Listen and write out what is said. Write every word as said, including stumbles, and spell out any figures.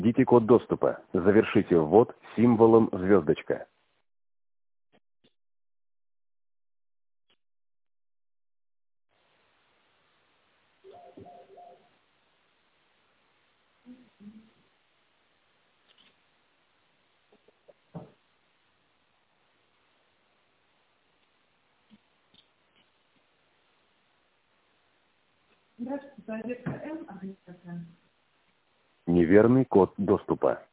Введите код доступа. Завершите ввод символом звездочка. Здравствуйте, проверка М, организация. Неверный код доступа.